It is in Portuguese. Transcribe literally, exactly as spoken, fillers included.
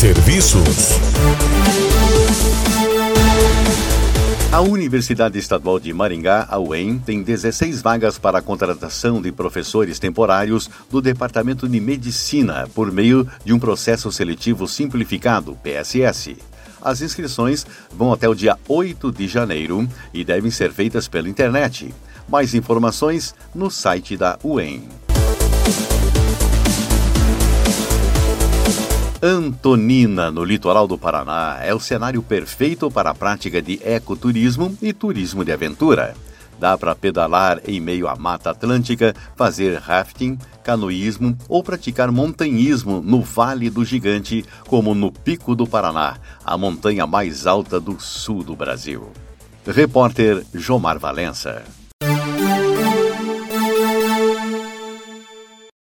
Serviços. A Universidade Estadual de Maringá, a U E M, tem dezesseis vagas para a contratação de professores temporários do Departamento de Medicina por meio de um processo seletivo simplificado, P S S. As inscrições vão até o dia oito de janeiro e devem ser feitas pela internet. Mais informações no site da U E M. Antonina, no litoral do Paraná, é o cenário perfeito para a prática de ecoturismo e turismo de aventura. Dá para pedalar em meio à Mata Atlântica, fazer rafting, canoísmo ou praticar montanhismo no Vale do Gigante, como no Pico do Paraná, a montanha mais alta do sul do Brasil. Repórter Jomar Valença.